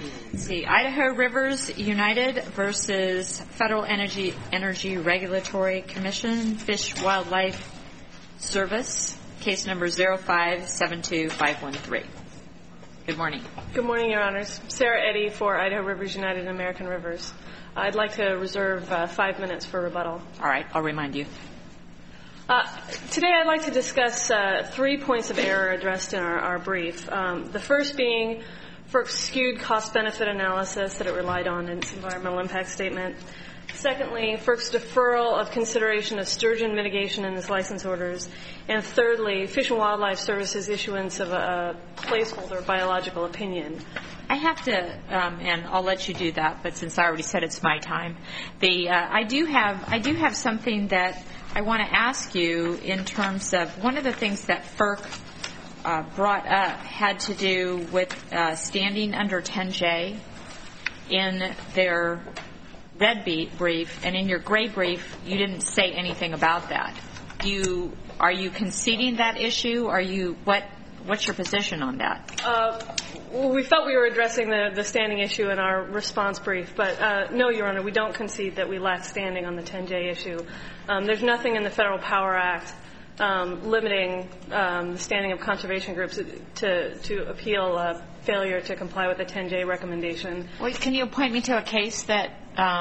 Let's see, Idaho Rivers United versus Federal Energy Regulatory Commission, Fish Wildlife Service, case number 0572513. Good morning. Good morning, Your Honors. Sarah Eddy for Idaho Rivers United and American Rivers. I'd like to reserve 5 minutes for rebuttal. All right, I'll remind you. Today I'd like to discuss 3 points of error addressed in our brief. The first being FERC's skewed cost-benefit analysis that it relied on in its environmental impact statement. Secondly, FERC's deferral of consideration of sturgeon mitigation in its license orders. And thirdly, Fish and Wildlife Service's issuance of a placeholder biological opinion. I have to, and I'll let you do that, but since I already said it's my time, I do have something that I want to ask you in terms of one of the things that FERC brought up had to do with standing under 10J in their red brief, and in your gray brief, you didn't say anything about that. Are you conceding that issue? What's your position on that? Well, we felt we were addressing the standing issue in our response brief, but no, Your Honor, we don't concede that we lack standing on the 10J issue. There's nothing in the Federal Power Act limiting the standing of conservation groups to appeal a failure to comply with the 10J recommendation. Well, can you point me to a case that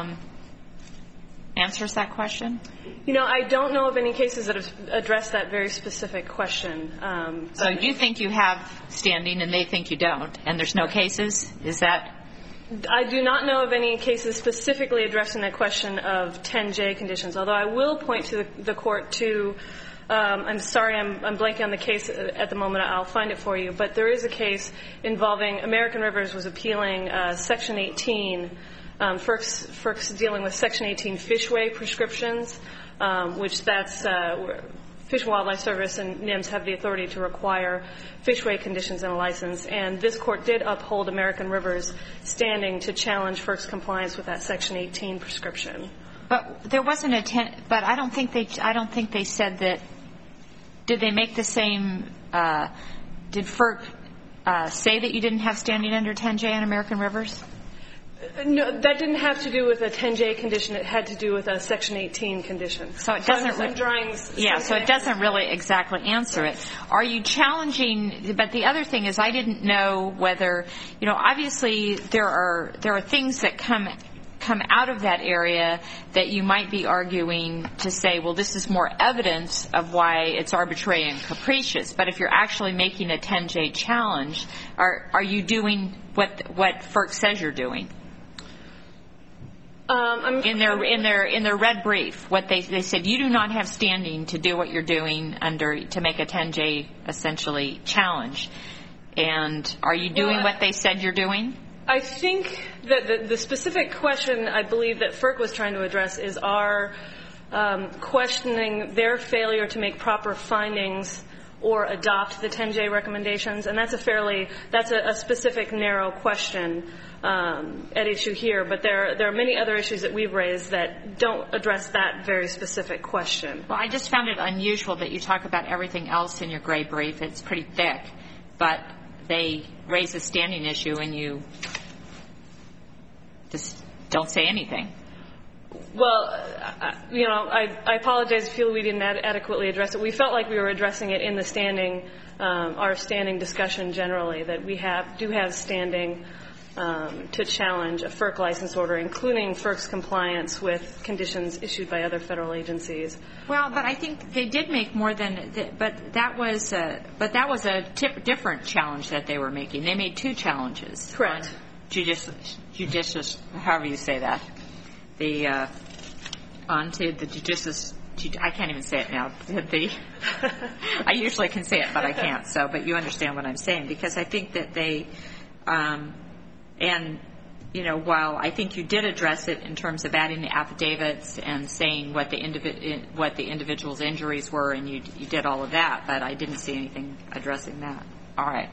answers that question? You know, I don't know of any cases that have addressed that very specific question. So you think you have standing and they think you don't, and there's no cases? Is that? I do not know of any cases specifically addressing that question of 10J conditions, although I will point to the court to, I'm sorry, I'm blanking on the case at the moment. I'll find it for you. But there is a case involving American Rivers was appealing Section 18. FERC's dealing with Section 18 fishway prescriptions, which that's Fish and Wildlife Service and NIMS have the authority to require fishway conditions in a license. And this court did uphold American Rivers standing to challenge FERC's compliance with that Section 18 prescription. But there wasn't but I don't think they said that. Did they make the same? Did FERC say that you didn't have standing under 10J on American Rivers? No, that didn't have to do with a 10J condition. It had to do with a Section 18 condition. So it doesn't. So it doesn't really exactly answer it. Are you challenging? But the other thing is, I didn't know whether, obviously there are things that come out of that area that you might be arguing to say, well, this is more evidence of why it's arbitrary and capricious. But if you're actually making a 10J challenge, are you doing what FERC says you're doing? In their red brief, what they said, you do not have standing to do what you're doing to make a 10J essentially challenge. And are you doing what they said you're doing? I think that the specific question I believe that FERC was trying to address is our questioning their failure to make proper findings or adopt the 10J recommendations, and that's a specific narrow question at issue here. But there are many other issues that we've raised that don't address that very specific question. Well, I just found it unusual that you talk about everything else in your gray brief. It's pretty thick, but they raise a standing issue and you just don't say anything. Well, I apologize if you feel we didn't adequately address it. We felt like we were addressing it in the our standing discussion generally, that we do have standing to challenge a FERC license order, including FERC's compliance with conditions issued by other federal agencies. Well, but I think they did make more than. But that was a different challenge that they were making. They made 2 challenges. Correct. Judicious, however you say that. Onto the judicious. I can't even say it now. I usually can say it, but I can't. But you understand what I'm saying, because I think that they, while I think you did address it in terms of adding the affidavits and saying what the individual's injuries were, and you did all of that, but I didn't see anything addressing that. All right.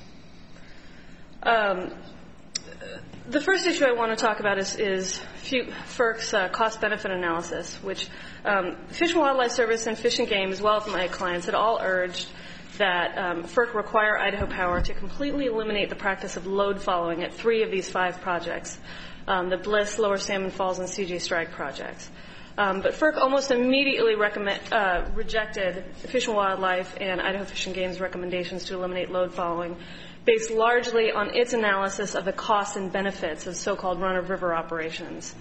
The first issue I want to talk about is FERC's cost-benefit analysis, which Fish and Wildlife Service and Fish and Game, as well as my clients, had all urged that FERC require Idaho Power to completely eliminate the practice of load following at 3 of these 5 projects, the Bliss, Lower Salmon Falls, and CJ Strike projects. But FERC almost immediately rejected Fish and Wildlife and Idaho Fish and Game's recommendations to eliminate load following, based largely on its analysis of the costs and benefits of so-called run-of-river operations.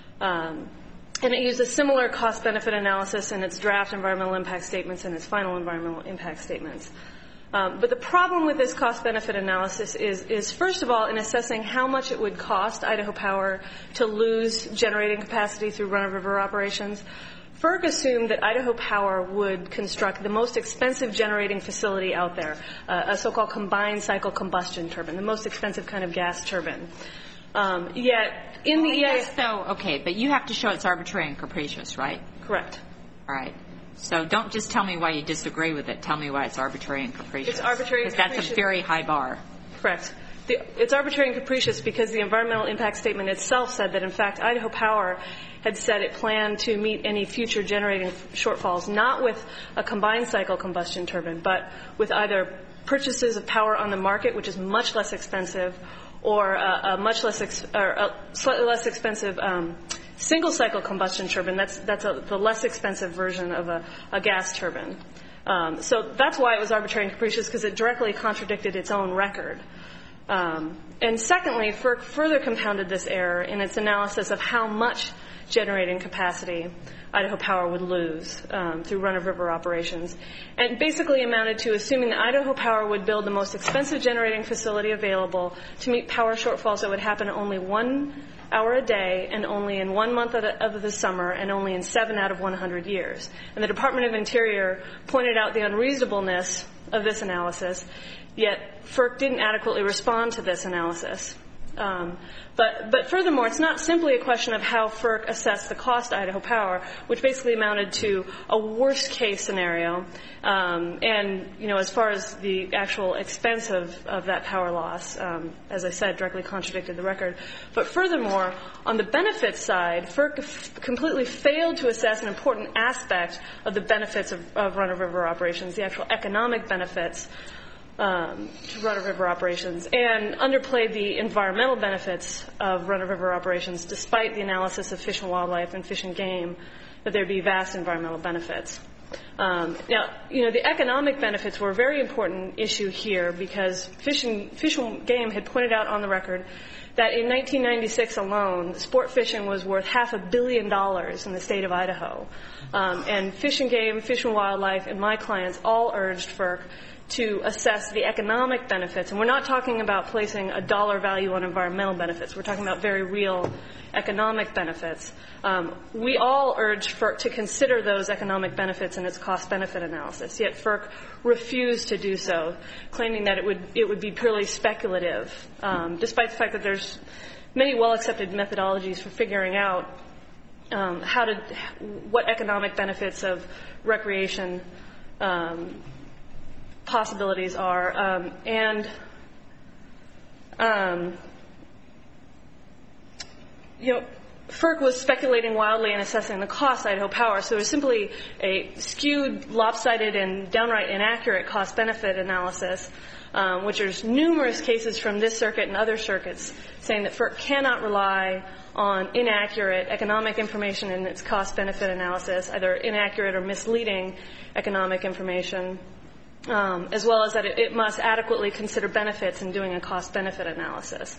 And it used a similar cost-benefit analysis in its draft environmental impact statements and its final environmental impact statements. But the problem with this cost-benefit analysis is, first of all, in assessing how much it would cost Idaho Power to lose generating capacity through run-of-river operations, FERC assumed that Idaho Power would construct the most expensive generating facility out there, a so-called combined cycle combustion turbine, the most expensive kind of gas turbine. Yet, in the EIS... Okay, but you have to show it's arbitrary and capricious, right? Correct. All right. So don't just tell me why you disagree with it. Tell me why it's arbitrary and capricious. It's arbitrary and capricious. Because that's a very high bar. Correct. It's arbitrary and capricious because the environmental impact statement itself said that, in fact, Idaho Power had said it planned to meet any future generating shortfalls, not with a combined cycle combustion turbine, but with either purchases of power on the market, which is much less expensive, or a slightly less expensive single cycle combustion turbine. That's the less expensive version of a gas turbine. So that's why it was arbitrary and capricious, because it directly contradicted its own record. And secondly, FERC further compounded this error in its analysis of how much generating capacity Idaho Power would lose through run-of-river operations, and basically amounted to assuming that Idaho Power would build the most expensive generating facility available to meet power shortfalls that would happen only 1 hour a day and only in 1 month of the summer and only in 7 out of 100 years. And the Department of Interior pointed out the unreasonableness of this analysis, yet FERC didn't adequately respond to this analysis. But furthermore, it's not simply a question of how FERC assessed the cost to Idaho Power, which basically amounted to a worst-case scenario, and, as far as the actual expense of that power loss, as I said, directly contradicted the record. But furthermore, on the benefits side, FERC completely failed to assess an important aspect of the benefits of run-of-river operations, the actual economic benefits to run-of-river operations, and underplayed the environmental benefits of run-of-river operations, despite the analysis of Fish and Wildlife and Fish and Game that there'd be vast environmental benefits. Now, the economic benefits were a very important issue here because Fish and Game had pointed out on the record that in 1996 alone, sport fishing was worth $500 million in the state of Idaho. And Fish and Game, Fish and Wildlife, and my clients all urged FERC to assess the economic benefits. And we're not talking about placing a dollar value on environmental benefits. We're talking about very real economic benefits. We all urged FERC to consider those economic benefits in its cost-benefit analysis, yet FERC refused to do so, claiming that it would be purely speculative, despite the fact that there's many well-accepted methodologies for figuring out what economic benefits of recreation possibilities are, FERC was speculating wildly in assessing the cost of Idaho Power, so it was simply a skewed, lopsided, and downright inaccurate cost-benefit analysis, which there's numerous cases from this circuit and other circuits saying that FERC cannot rely on inaccurate economic information in its cost-benefit analysis, either inaccurate or misleading economic information, as well as that it must adequately consider benefits in doing a cost-benefit analysis.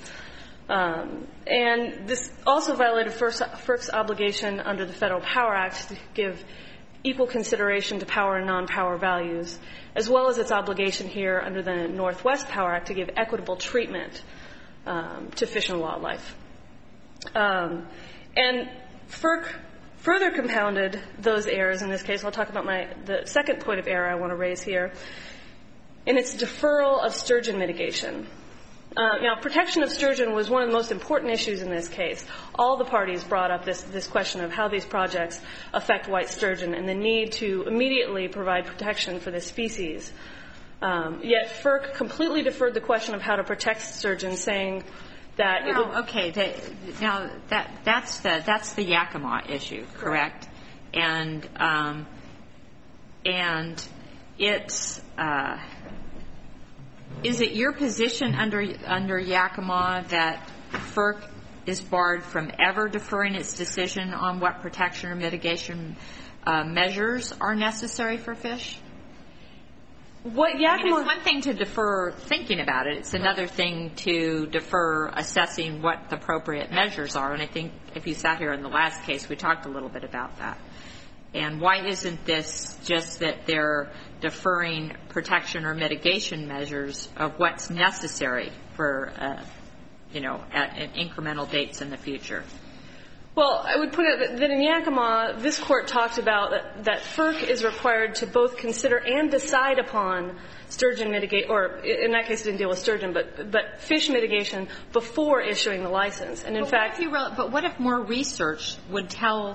And this also violated FERC's obligation under the Federal Power Act to give equal consideration to power and non-power values, as well as its obligation here under the Northwest Power Act to give equitable treatment to Fish and Wildlife. And FERC further compounded those errors in this case. I'll talk about the second point of error I want to raise here, in its deferral of sturgeon mitigation. Now, protection of sturgeon was one of the most important issues in this case. All the parties brought up this question of how these projects affect white sturgeon and the need to immediately provide protection for this species. Yet FERC completely deferred the question of how to protect sturgeon, saying that it would... Okay. Now, that's the Yakima issue, correct? And is it your position under Yakima that FERC is barred from ever deferring its decision on what protection or mitigation measures are necessary for fish? What Yakima... It's one thing to defer thinking about it. It's another thing to defer assessing what the appropriate measures are. And I think if you sat here in the last case, we talked a little bit about that. And why isn't this just that they're deferring protection or mitigation measures of what's necessary for, at incremental dates in the future? Well, I would put it that in Yakima, this court talked about that FERC is required to both consider and decide upon sturgeon mitigation, or in that case it didn't deal with sturgeon, but fish mitigation before issuing the license. And in fact... But what if more research would tell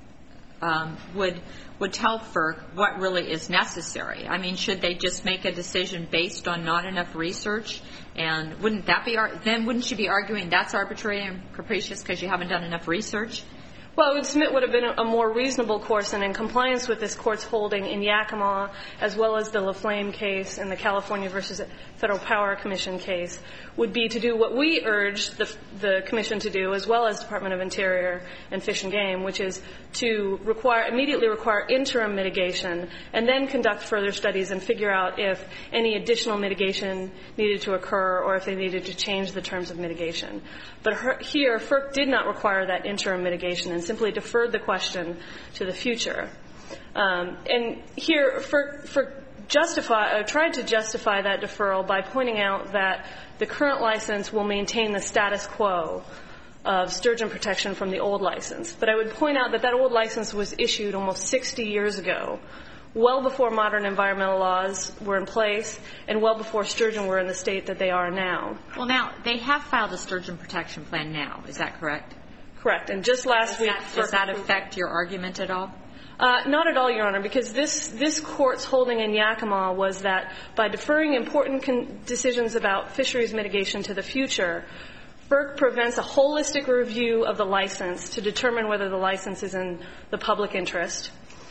FERC what really is necessary? I mean, should they just make a decision based on not enough research? And wouldn't you be arguing that's arbitrary and capricious because you haven't done enough research? Well, I would submit would have been a more reasonable course, and in compliance with this court's holding in Yakima, as well as the LaFlame case and the California versus Federal Power Commission case, would be to do what we urged the commission to do, as well as Department of Interior and Fish and Game, which is to immediately require interim mitigation and then conduct further studies and figure out if any additional mitigation needed to occur or if they needed to change the terms of mitigation. But here, FERC did not require that interim mitigation and simply deferred the question to the future. And here, FERC tried to justify that deferral by pointing out that the current license will maintain the status quo of sturgeon protection from the old license. But I would point out that old license was issued almost 60 years ago, well before modern environmental laws were in place and well before sturgeon were in the state that they are now. Well, now, they have filed a sturgeon protection plan now. Is that correct? Correct. And just last week... Does that affect your argument at all? Not at all, Your Honor, because this court's holding in Yakima was that by deferring important decisions about fisheries mitigation to the future, FERC prevents a holistic review of the license to determine whether the license is in the public interest.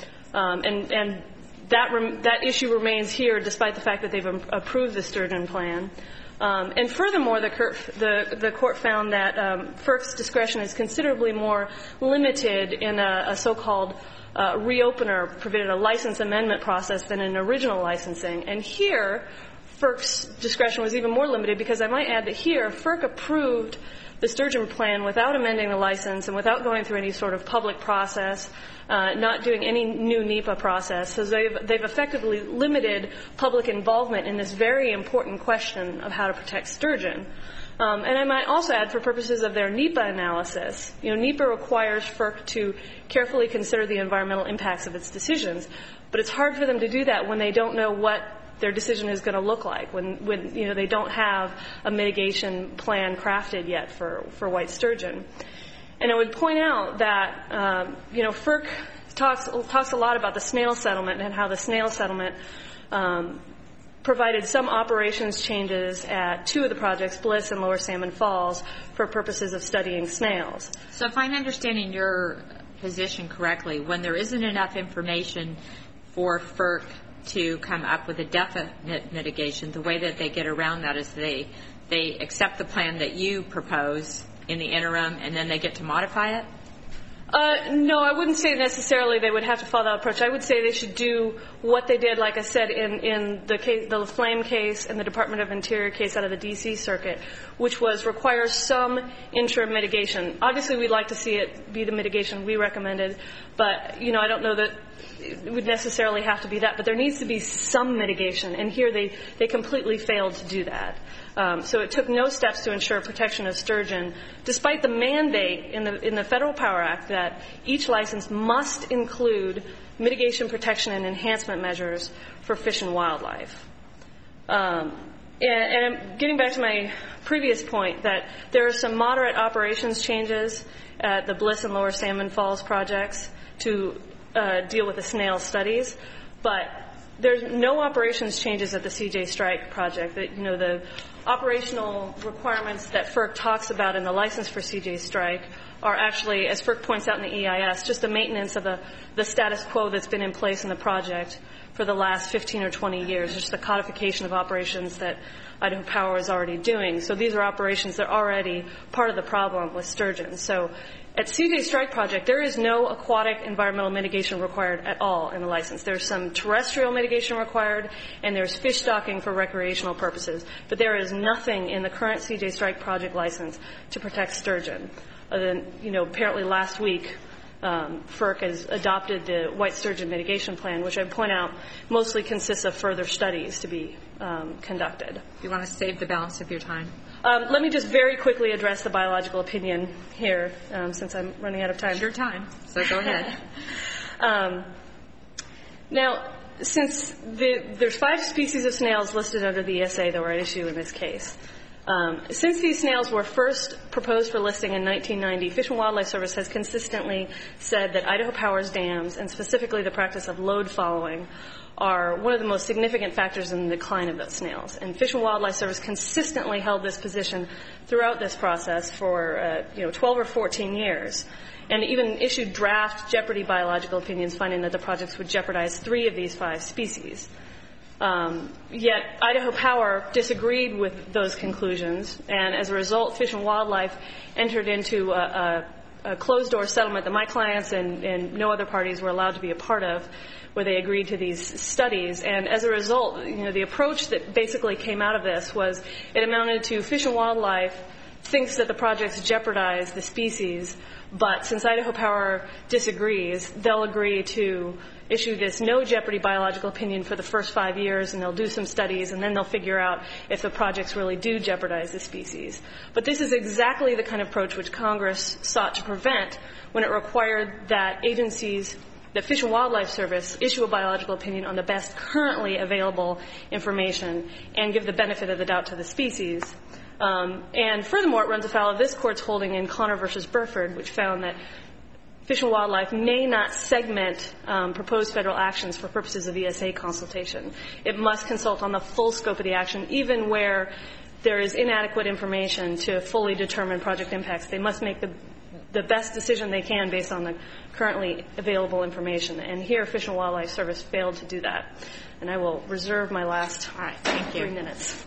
And that issue remains here despite the fact that they've approved the sturgeon plan. And furthermore, the court found that FERC's discretion is considerably more limited in a so-called reopener, provided a license amendment process than in original licensing. And here, FERC's discretion was even more limited because I might add that here, FERC approved the sturgeon plan without amending the license and without going through any sort of public process, not doing any new NEPA process. So they've effectively limited public involvement in this very important question of how to protect sturgeon. And I might also add, for purposes of their NEPA analysis, NEPA requires FERC to carefully consider the environmental impacts of its decisions, but it's hard for them to do that when they don't know what their decision is going to look like, when they don't have a mitigation plan crafted yet for white sturgeon. And I would point out that FERC talks a lot about the snail settlement and how the snail settlement provided some operations changes at two of the projects, Bliss and Lower Salmon Falls, for purposes of studying snails. So if I'm understanding your position correctly, when there isn't enough information for FERC to come up with a definite mitigation, the way that they get around that is they accept the plan that you propose in the interim and then they get to modify it? No, I wouldn't say necessarily they would have to follow that approach. I would say they should do what they did, like I said, in the Flame case and the Department of Interior case out of the D.C. Circuit, which was require some interim mitigation. Obviously, we'd like to see it be the mitigation we recommended, but, I don't know that it would necessarily have to be that. But there needs to be some mitigation, and here they completely failed to do that. So it took no steps to ensure protection of sturgeon, despite the mandate in the Federal Power Act that each license must include mitigation, protection, and enhancement measures for fish and wildlife. And I'm getting back to my previous point that there are some moderate operations changes at the Bliss and Lower Salmon Falls projects to deal with the snail studies, but there's no operations changes at the CJ Strike project. operational requirements that FERC talks about in the license for CJ Strike are actually, as FERC points out in the EIS, just the maintenance of the status quo that's been in place in the project for the last 15 or 20 years, just the codification of operations that Idaho Power is already doing. So these are operations that are already part of the problem with sturgeon. So at CJ Strike project, there is no aquatic environmental mitigation required at all in the license. There's some terrestrial mitigation required, and there's fish stocking for recreational purposes. But there is nothing in the current CJ Strike project license to protect sturgeon. Other than, apparently last week, FERC has adopted the white sturgeon mitigation plan, which I point out mostly consists of further studies to be conducted. You want to save the balance of your time? Let me just very quickly address the biological opinion here, since I'm running out of time. It's your time, so go ahead. Now, since there's 5 species of snails listed under the ESA that were at issue in this case, since these snails were first proposed for listing in 1990, Fish and Wildlife Service has consistently said that Idaho Power's dams, and specifically the practice of load following, are one of the most significant factors in the decline of those snails. And Fish and Wildlife Service consistently held this position throughout this process for 12 or 14 years, and even issued draft jeopardy biological opinions finding that the projects would jeopardize 3 of these 5 species. Yet Idaho Power disagreed with those conclusions, and as a result, Fish and Wildlife entered into a closed-door settlement that my clients and no other parties were allowed to be a part of, where they agreed to these studies. And as a result, the approach that basically came out of this was it amounted to Fish and Wildlife thinks that the projects jeopardize the species, but since Idaho Power disagrees, they'll agree to issue this no jeopardy biological opinion for the first 5 years, and they'll do some studies, and then they'll figure out if the projects really do jeopardize the species. But this is exactly the kind of approach which Congress sought to prevent when it required that agencies, that Fish and Wildlife Service, issue a biological opinion on the best currently available information and give the benefit of the doubt to the species. And furthermore, it runs afoul of this Court's holding in Connor versus Burford, which found that Fish and Wildlife may not segment proposed federal actions for purposes of ESA consultation. It must consult on the full scope of the action, even where there is inadequate information to fully determine project impacts. They must make the best decision they can based on the currently available information. And here, Fish and Wildlife Service failed to do that. And I will reserve my last 3 minutes.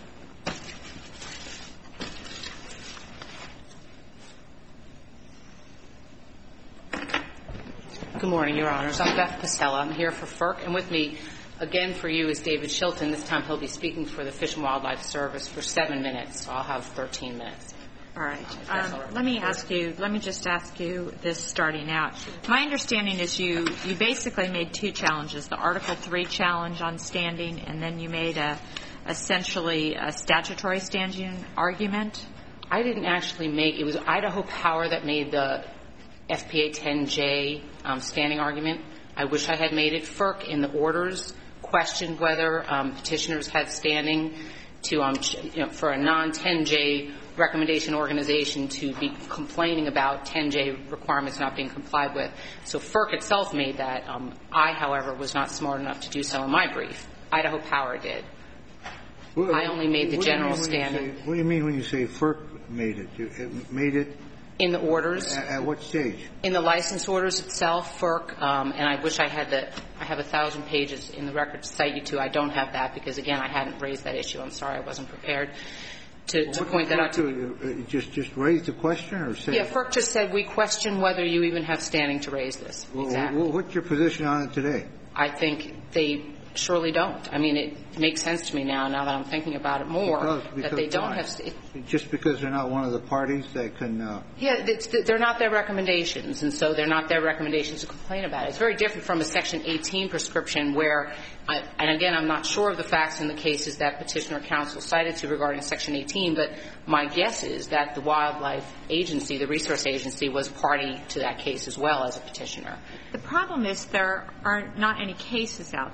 Good morning, Your Honors. I'm Beth Pastella. I'm here for FERC, and with me again for you is David Shilton. This time he'll be speaking for the Fish and Wildlife Service for 7 minutes, so I'll have 13 minutes. All right. Let me just ask you this starting out. My understanding is you basically made 2 challenges, the Article 3 challenge on standing, and then you made essentially a statutory standing argument. I didn't actually make, it was Idaho Power that made the FPA 10J standing argument. I wish I had made it. FERC in the orders questioned whether petitioners had standing to for a non-10J recommendation organization to be complaining about 10J requirements not being complied with. So FERC itself made that. I, however, was not smart enough to do so in my brief. Idaho Power did. I only made the general standing. What do you mean when you say FERC made it? It made it in the orders. At what stage? In the license orders itself, FERC, and I wish I had I have 1,000 pages in the record to cite you to. I don't have that because, again, I hadn't raised that issue. I'm sorry, I wasn't prepared to point that out. Just raise the question or say? Yeah, FERC just said we question whether you even have standing to raise this. Exactly. Well, what's your position on it today? I think they surely don't. I mean, it makes sense to me now that I'm thinking about it more, that they don't have. Just because they're not one of the parties that can. Yeah, they're not their recommendations, and so they're not their recommendations to complain about it. It's very different from a Section 18 prescription where, and again, I'm not sure of the facts in the cases that Petitioner Counsel cited to regarding Section 18, but my guess is that the Wildlife Agency, the Resource Agency, was party to that case as well as a petitioner. The problem is there are not any cases out there. Right.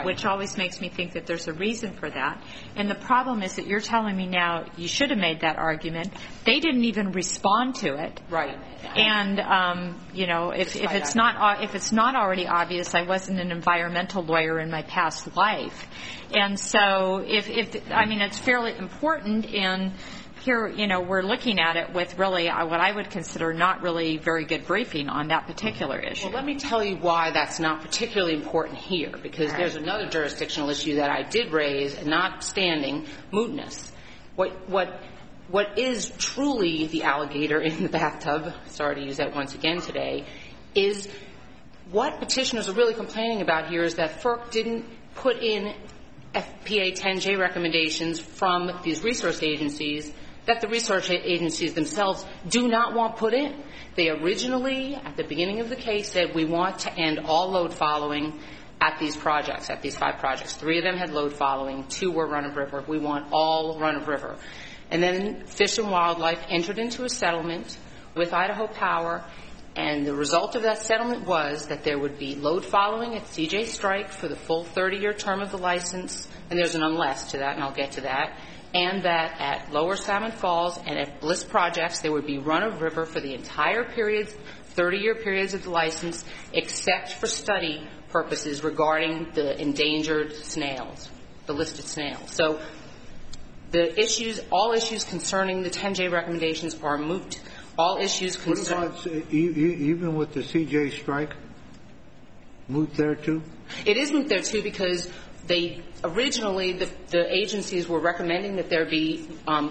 which always makes me think that there's a reason for that. And the problem is that you're telling me now you should have made that argument. They didn't even respond to it. Right. And, you know, if it's not already obvious, I wasn't an environmental lawyer in my past life. And so I mean, it's fairly important, and here, you know, we're looking at it with really what I would consider not really very good briefing on that particular issue. Well, let me tell you why that's not particularly important here, because there's another jurisdictional issue that I did raise, notwithstanding mootness. What is truly the alligator in the bathtub, sorry to use that once again today, is what petitioners are really complaining about here is that FERC didn't put in FPA 10J recommendations from these resource agencies that the research agencies themselves do not want put in. They originally, at the beginning of the case, said we want to end all load following at these projects, at these 5 projects. 3 of them had load following, 2 were run-of-river. We want all run-of-river. And then Fish and Wildlife entered into a settlement with Idaho Power, and the result of that settlement was that there would be load following at CJ Strike for the full 30-year term of the license, and there's an unless to that, and I'll get to that, and that at Lower Salmon Falls and at Bliss projects there would be run-of-river for the entire periods, 30-year periods of the license, except for study purposes regarding the endangered snails, the listed snails. So the issues, all issues concerning the 10J recommendations are moot. All issues concerning... What about, even with the CJ Strike, moot there too? It is moot there too, because they originally, the agencies were recommending that there be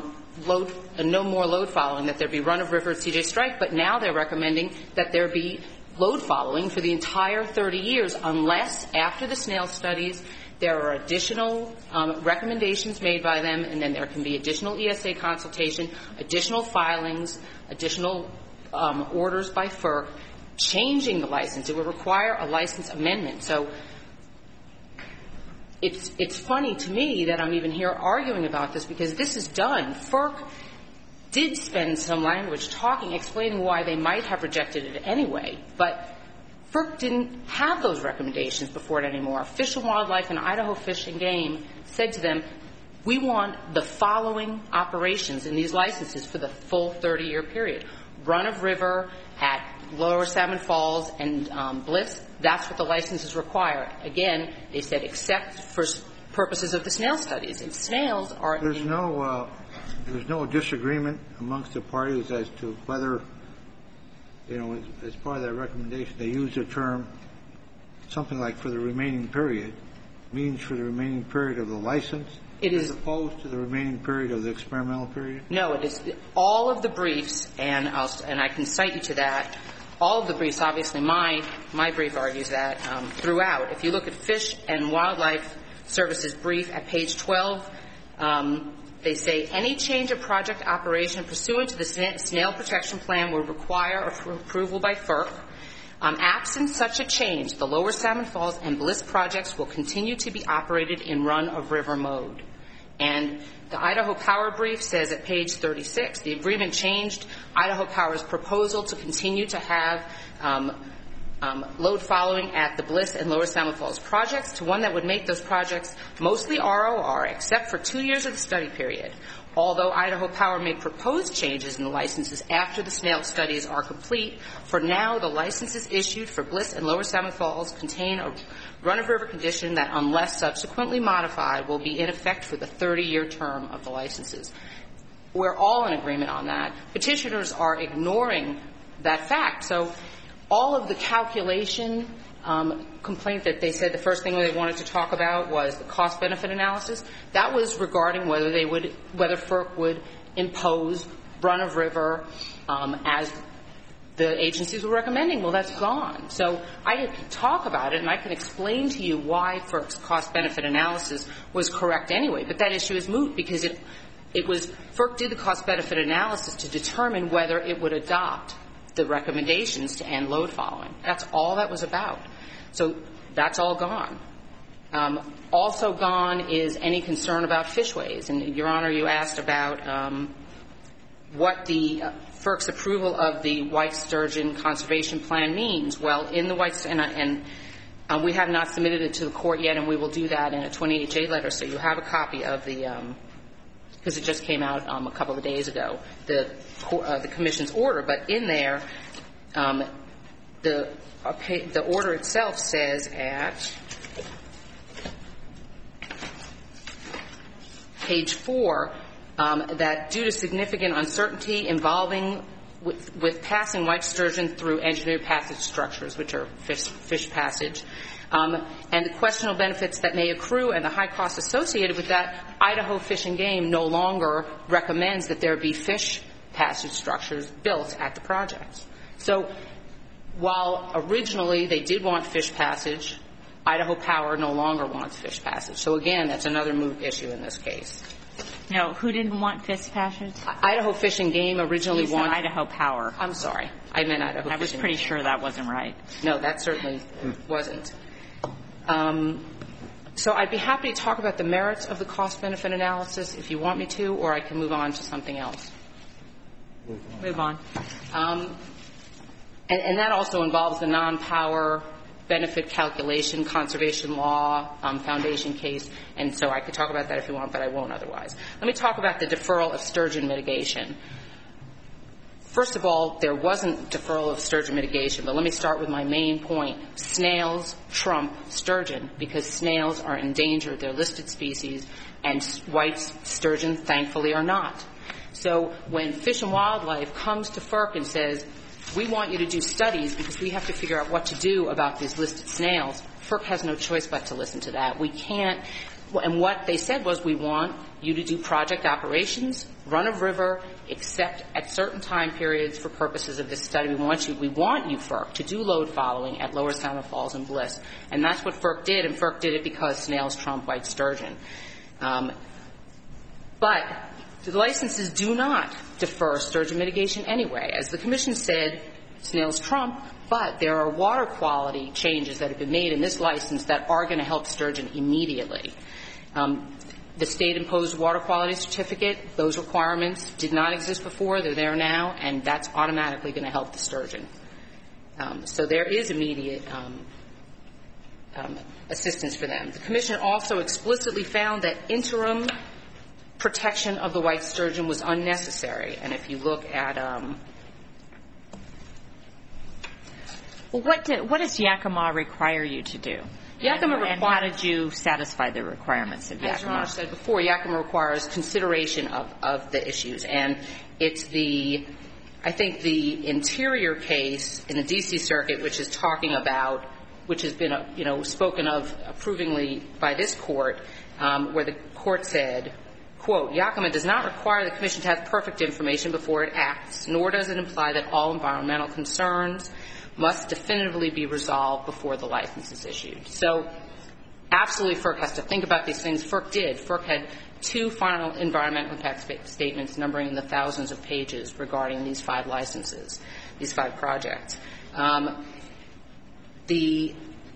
no more load following, that there be run-of-river at CJ Strike, but now they're recommending that there be load following for the entire 30 years unless, after the snail studies, there are additional recommendations made by them, and then there can be additional ESA consultation, additional filings, additional orders by FERC changing the license. It would require a license amendment. So it's funny to me that I'm even here arguing about this, because this is done. FERC did spend some language explaining why they might have rejected it anyway, but FERC didn't have those recommendations before it anymore. Fish and Wildlife and Idaho Fish and Game said to them, we want the following operations in these licenses for the full 30-year period. Run-of-river at Lower Salmon Falls and Bliss, that's what the licenses require. Again, they said except for purposes of the snail studies. And snails are... There's no disagreement amongst the parties as to whether, you know, as part of that recommendation, they use the term something like for the remaining period, means for the remaining period of the license, as opposed to the remaining period of the experimental period? No, it is all of the briefs, and I can cite you to that. All of the briefs, obviously, my brief argues that throughout. If you look at Fish and Wildlife Services brief at page 12, they say any change of project operation pursuant to the snail protection plan will require approval by FERC. Absent such a change, the Lower Salmon Falls and Bliss projects will continue to be operated in run-of-river mode. And the Idaho Power brief says at page 36, the agreement changed Idaho Power's proposal to continue to have load following at the Bliss and Lower Salmon Falls projects to one that would make those projects mostly ROR, except for 2 years of the study period. Although Idaho Power may propose changes in the licenses after the snail studies are complete, for now the licenses issued for Bliss and Lower Salmon Falls contain a run-of-river condition that, unless subsequently modified, will be in effect for the 30-year term of the licenses. We're all in agreement on that. Petitioners are ignoring that fact. So all of the calculation complaint that they said the first thing they wanted to talk about was the cost-benefit analysis. That was regarding whether FERC would impose run-of-river as the agencies were recommending. Well, that's gone. So I can talk about it, and I can explain to you why FERC's cost-benefit analysis was correct anyway. But that issue is moot because FERC did the cost-benefit analysis to determine whether it would adopt the recommendations to end load following. That's all that was about. So that's all gone. Also gone is any concern about fishways. And, Your Honor, you asked about what the FERC's approval of the White Sturgeon Conservation Plan means. Well, in the White and We have not submitted it to the court yet, and we will do that in a 28-J letter, so you have a copy of the because it just came out a couple of days ago, the commission's order. But in there, the order itself says at page 4 that due to significant uncertainty involving with passing white sturgeon through engineered passage structures, which are fish passage, and the questionable benefits that may accrue and the high costs associated with that, Idaho Fish and Game no longer recommends that there be fish passage structures built at the project. So while originally they did want fish passage, Idaho Power no longer wants fish passage. So again, that's another moot issue in this case. No, who didn't want fish passage? Idaho Fish and Game originally wanted Idaho Power. I'm sorry. I meant Idaho Fish and Game. I was pretty sure that wasn't right. No, that certainly wasn't. So I'd be happy to talk about the merits of the cost-benefit analysis if you want me to, or I can move on to something else. Move on. And that also involves the non-power benefit calculation, conservation law, foundation case, and so I could talk about that if you want, but I won't otherwise. Let me talk about the deferral of sturgeon mitigation. First of all, there wasn't deferral of sturgeon mitigation, but let me start with my main point. Snails trump sturgeon because snails are endangered. They're listed species, and white sturgeon, thankfully, are not. So when Fish and Wildlife comes to FERC and says, we want you to do studies because we have to figure out what to do about these listed snails, FERC has no choice but to listen to that. We can't, and what they said was, we want you to do project operations, run of river, except at certain time periods for purposes of this study. We want you, FERC, to do load following at Lower Salmon Falls and Bliss. And that's what FERC did, and FERC did it because snails trump white sturgeon. But the licenses do not defer sturgeon mitigation anyway. As the Commission said, snails trump, but there are water quality changes that have been made in this license that are going to help sturgeon immediately. The state-imposed water quality certificate, those requirements did not exist before. They're there now, and that's automatically going to help the sturgeon. So there is immediate assistance for them. The Commission also explicitly found that interim protection of the white sturgeon was unnecessary. And if you look at well, what does Yakima require you to do? And how did you satisfy the requirements of Yakima? As Your Honor said before, Yakima requires consideration of the issues. And it's I think the Interior case in the D.C. Circuit, which is talking about, which has been, spoken of approvingly by this court, where the court said, quote, Yakima does not require the Commission to have perfect information before it acts, nor does it imply that all environmental concerns must definitively be resolved before the license is issued. So absolutely FERC has to think about these things. FERC did. FERC had 2 final environmental impact statements numbering in the thousands of pages regarding these 5 licenses, these 5 projects. The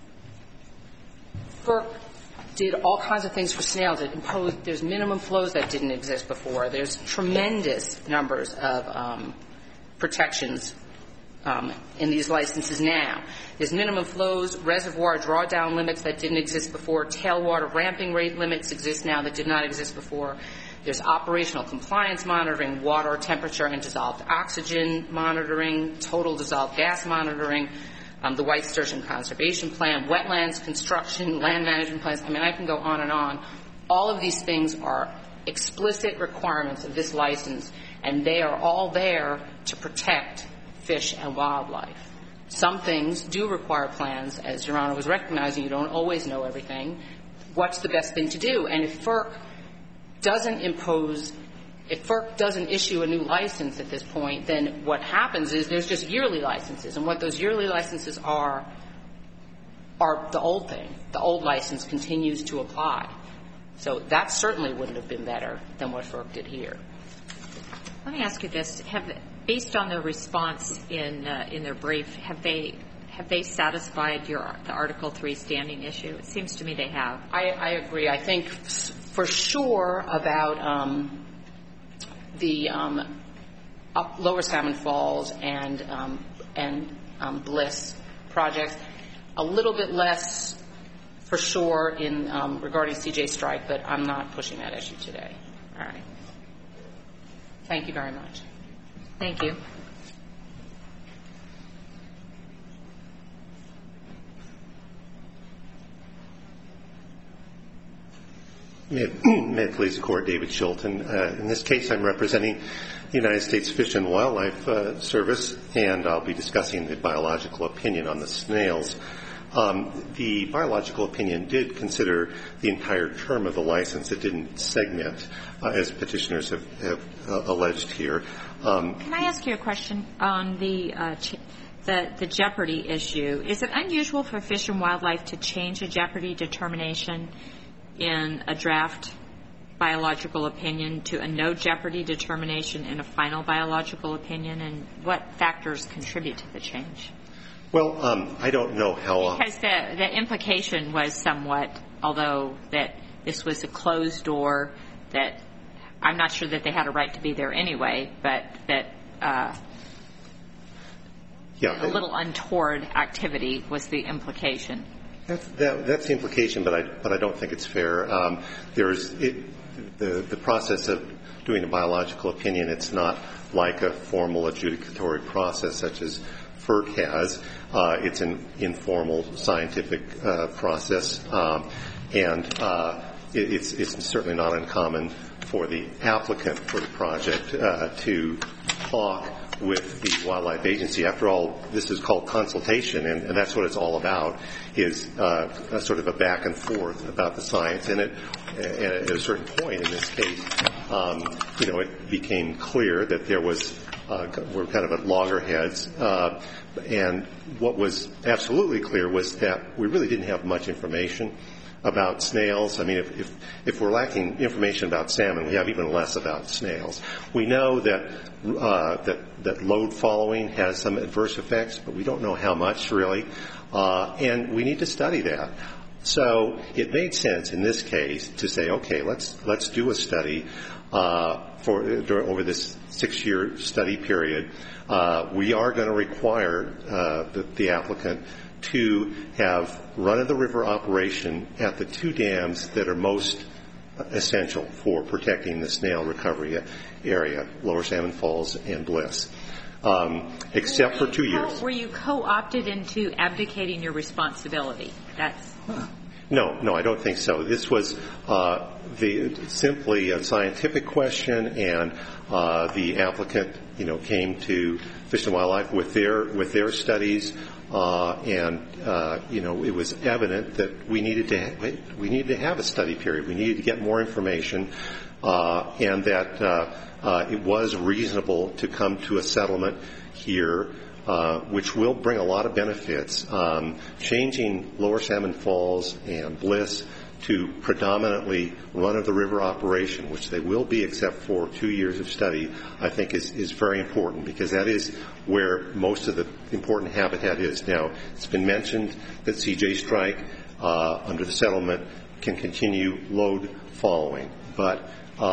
FERC did all kinds of things for snails. It imposed, there's minimum flows that didn't exist before. There's tremendous numbers of protections in these licenses now. There's minimum flows, reservoir drawdown limits that didn't exist before, tailwater ramping rate limits exist now that did not exist before. There's operational compliance monitoring, water temperature and dissolved oxygen monitoring, total dissolved gas monitoring, the white sturgeon conservation plan, wetlands construction, land management plans. I mean, I can go on and on. All of these things are explicit requirements of this license, and they are all there to protect fish and wildlife. Some things do require plans. As Your Honor was recognizing, you don't always know everything. What's the best thing to do? And if FERC doesn't issue a new license at this point, then what happens is there's just yearly licenses. And what those yearly licenses are the old thing. The old license continues to apply. So that certainly wouldn't have been better than what FERC did here. Let me ask you this. Based on their response in their brief, have they satisfied the Article III standing issue? It seems to me they have. I agree. I think for sure about the Lower Salmon Falls and Bliss projects. a little bit less for sure in regarding CJ Strike, but I'm not pushing that issue today. All right. Thank you very much. Thank you. May it please the Court, David Chilton. In this case, I'm representing the United States Fish and Wildlife Service, and I'll be discussing the biological opinion on the snails. The biological opinion did consider the entire term of the license. It didn't segment, as petitioners have alleged here. Can I ask you a question on the jeopardy issue? Is it unusual for Fish and Wildlife to change a jeopardy determination in a draft biological opinion to a no jeopardy determination in a final biological opinion, and what factors contribute to the change? Well, I don't know how... Because the implication was somewhat, although that this was a closed door, that I'm not sure that they had a right to be there anyway, but that a little untoward activity was the implication. That's the implication, but I don't think it's fair. The process of doing a biological opinion, it's not like a formal adjudicatory process such as FERC has. It's an informal scientific process, and it's certainly not uncommon for the applicant for the project to talk with the Wildlife Agency. After all, this is called consultation, and that's what it's all about, is a sort of a back and forth about the science. And at a certain point in this case, it became clear that we're kind of at loggerheads. And what was absolutely clear was that we really didn't have much information about snails. I mean, if we're lacking information about salmon, we have even less about snails. We know that load following has some adverse effects, but we don't know how much really, and we need to study that. So it made sense in this case to say, okay, let's do a study over this 6-year study period. We are going to require the applicant to have run-of-the-river operation at the 2 dams that are most essential for protecting the snail recovery area, Lower Salmon Falls and Bliss, except for 2 years. Were you co-opted into abdicating your responsibility? No, I don't think so. This was simply a scientific question, and the applicant, came to Fish and Wildlife with their studies, and it was evident that we needed to have a study period. We needed to get more information, and that it was reasonable to come to a settlement here, which will bring a lot of benefits. Changing Lower Salmon Falls and Bliss to predominantly run-of-the-river operation, which they will be except for 2 years of study, I think is very important, because that is where most of the important habitat is. Now, it's been mentioned that CJ Strike, under the settlement, can continue load following, but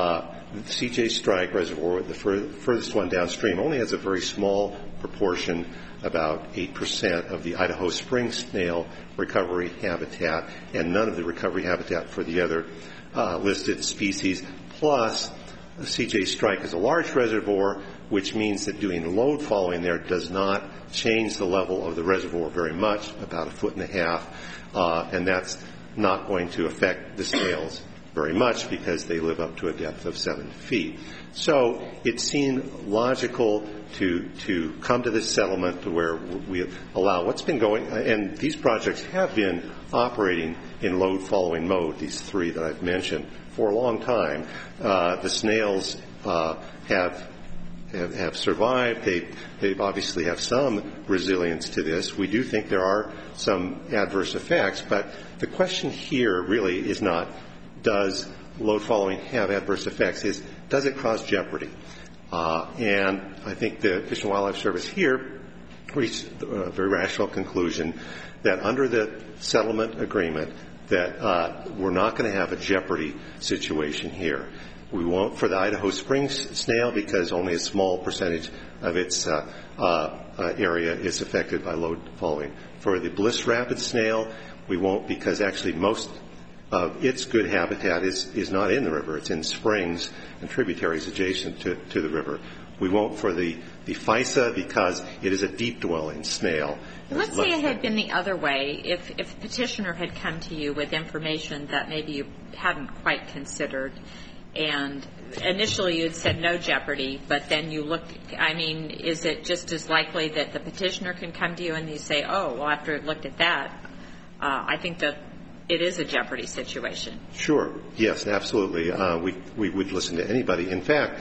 CJ Strike Reservoir, the furthest one downstream, only has a very small proportion, about 8% of the Idaho spring snail recovery habitat, and none of the recovery habitat for the other listed species. Plus, CJ Strike is a large reservoir, which means that doing load following there does not change the level of the reservoir very much, about 1.5 feet, and that's not going to affect the snails very much because they live up to a depth of 7 feet. So it seemed logical to come to this settlement where we allow what's been going, and these projects have been operating in load following mode, these 3 that I've mentioned, for a long time. The snails have survived. They obviously have some resilience to this. We do think there are some adverse effects, but the question here really is not, does load following have adverse effects? Is, does it cause jeopardy? And I think the Fish and Wildlife Service here reached a very rational conclusion that under the settlement agreement that we're not going to have a jeopardy situation here. We won't for the Idaho Springs snail because only a small percentage of its area is affected by load following. For the Bliss Rapids snail, we won't because actually most of its good habitat is not in the river. It's in springs and tributaries adjacent to the river. We won't for the FISA because it is a deep-dwelling snail. Let's say it had been the other way. If the petitioner had come to you with information that maybe you hadn't quite considered, and initially you had said no jeopardy, but then you look, I mean, is it just as likely that the petitioner can come to you and you say, oh, well, after I've looked at that, I think that it is a jeopardy situation? Sure. Yes, absolutely. We would listen to anybody. In fact,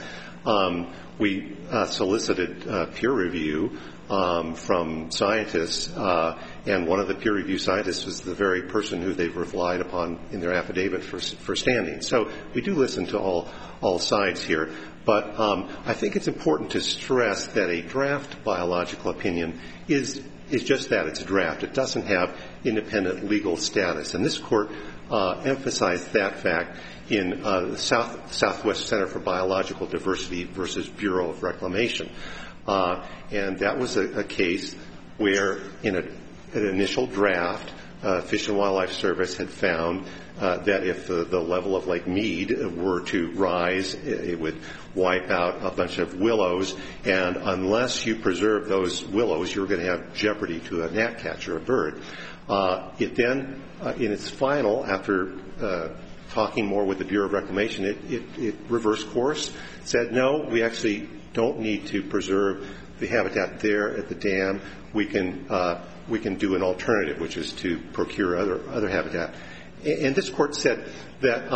we solicited peer review from scientists, and one of the peer review scientists was the very person who they've relied upon in their affidavit for standing. So we do listen to all sides here. But I think it's important to stress that a draft biological opinion is just that. It's a draft. It doesn't have independent legal status. And this Court emphasized that fact in the Southwest Center for Biological Diversity versus Bureau of Reclamation. And that was a case where in an initial draft, Fish and Wildlife Service had found that if the level of Lake Mead were to rise, it would wipe out a bunch of willows, and unless you preserve those willows, you're going to have jeopardy to a gnatcatcher, a bird. It then, in its final, after talking more with the Bureau of Reclamation, it reversed course, said, no, we actually don't need to preserve the habitat there at the dam. We can do an alternative, which is to procure other habitat. And this Court said that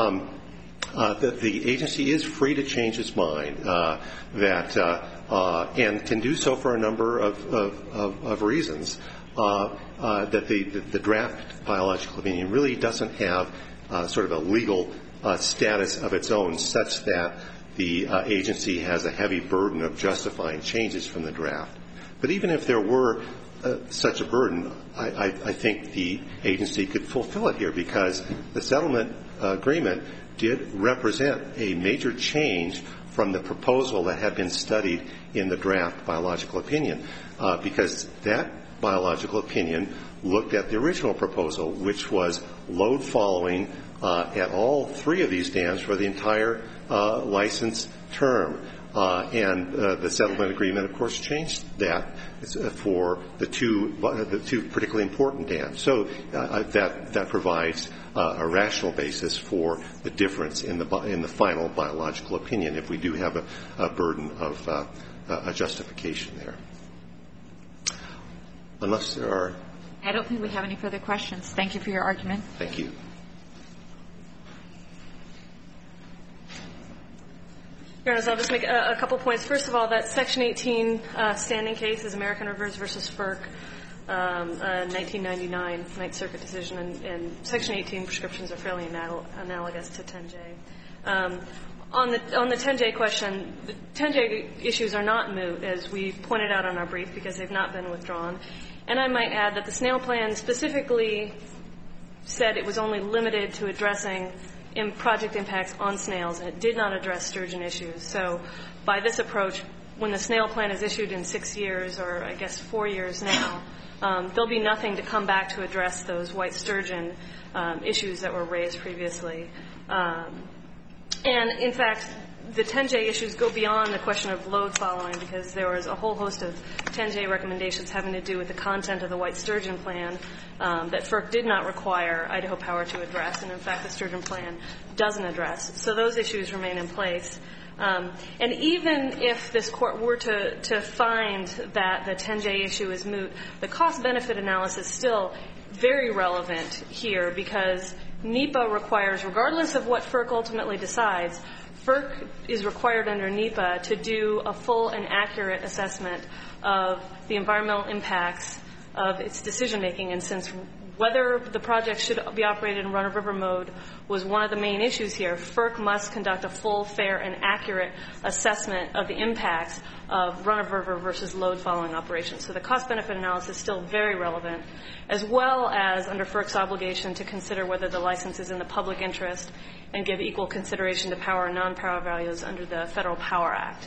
the agency is free to change its mind, and can do so for a number of reasons. That the draft biological opinion really doesn't have sort of a legal status of its own, such that the agency has a heavy burden of justifying changes from the draft. But even if there were such a burden, I think the agency could fulfill it here, because the settlement agreement did represent a major change from the proposal that had been studied in the draft biological opinion, because that biological opinion looked at the original proposal, which was load following at all three of these dams for the entire license term. And the settlement agreement, of course, changed that for the two particularly important dams. So that provides a rational basis for the difference in the final biological opinion, if we do have a burden of a justification there. Unless there are... I don't think we have any further questions. Thank you for your argument. Thank you. Your Honor, I'll just make a couple points. First of all, that Section 18 standing case is American Rivers versus FERC, 1999 Ninth Circuit decision, and Section 18 prescriptions are fairly analogous to 10J. On the 10J question, the 10J issues are not moot, as we pointed out on our brief, because they've not been withdrawn. And I might add that the snail plan specifically said it was only limited to addressing project impacts on snails, and it did not address sturgeon issues. So by this approach, when the snail plan is issued in 6 years, or I guess 4 years now, there'll be nothing to come back to address those white sturgeon issues that were raised previously. And in fact, the 10J issues go beyond the question of load following, because there was a whole host of 10J recommendations having to do with the content of the white sturgeon plan that FERC did not require Idaho Power to address, and in fact the sturgeon plan doesn't address. So those issues remain in place. And even if this Court were to find that the 10J issue is moot, the cost-benefit analysis is still very relevant here, because NEPA requires, regardless of what FERC ultimately decides, FERC is required under NEPA to do a full and accurate assessment of the environmental impacts of its decision-making. And since whether the project should be operated in run-of-river mode was one of the main issues here. FERC must conduct a full, fair, and accurate assessment of the impacts of run-of-river versus load-following operations. So the cost-benefit analysis is still very relevant, as well as under FERC's obligation to consider whether the license is in the public interest and give equal consideration to power and non-power values under the Federal Power Act.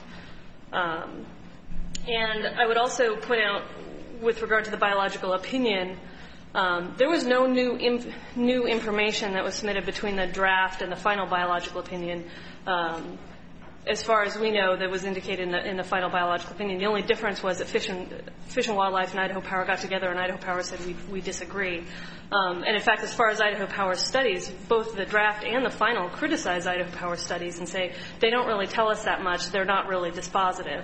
And I would also point out, with regard to the biological opinion, there was no new information that was submitted between the draft and the final biological opinion. As far as we know, that was indicated in the final biological opinion. The only difference was that Fish and Wildlife and Idaho Power got together, and Idaho Power said we disagree. And in fact, as far as Idaho Power studies, both the draft and the final criticize Idaho Power studies and say they don't really tell us that much. They're not really dispositive.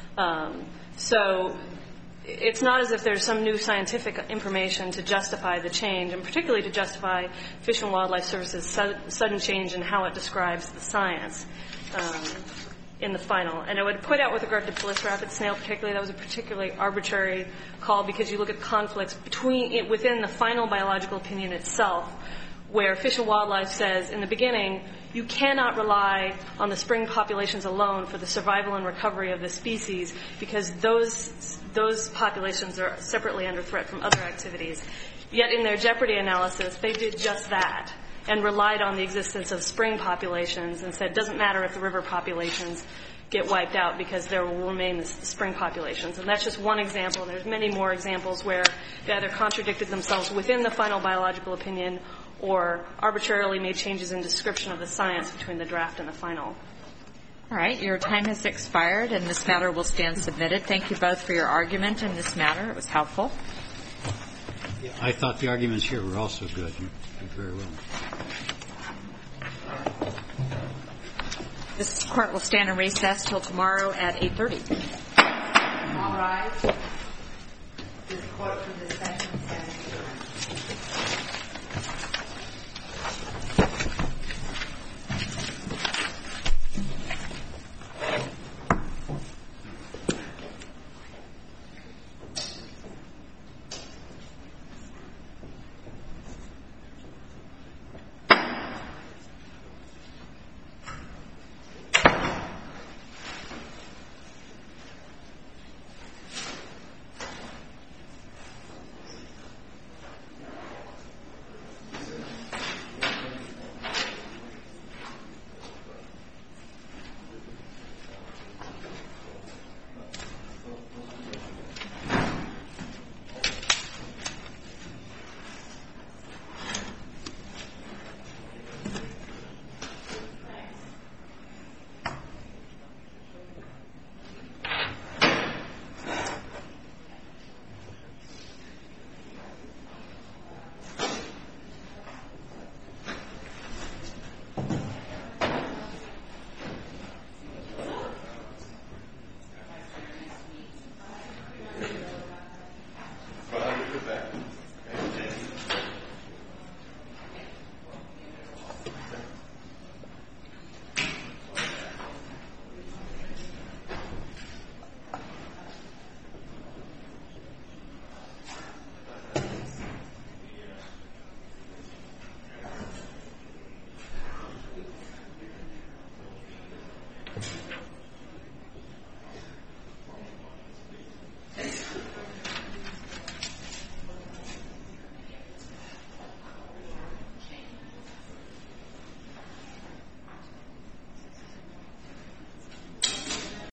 So it's not as if there's some new scientific information to justify the change, and particularly to justify Fish and Wildlife Service's sudden change in how it describes the science in the final. And I would put out with regard to Bliss Rapid Snail particularly, that was a particularly arbitrary call because you look at conflicts within the final biological opinion itself, where Fish and Wildlife says in the beginning, you cannot rely on the spring populations alone for the survival and recovery of the species because those populations are separately under threat from other activities. Yet in their jeopardy analysis, they did just that and relied on the existence of spring populations and said it doesn't matter if the river populations get wiped out because there will remain the spring populations. And that's just one example. There's many more examples where they either contradicted themselves within the final biological opinion or arbitrarily made changes in description of the science between the draft and the final. All right. Your time has expired, and this matter will stand submitted. Thank you both for your argument in this matter. It was helpful. Yeah, I thought the arguments here were also good. You did very well. This court will stand in recess till tomorrow at 8:30. All rise. This court for this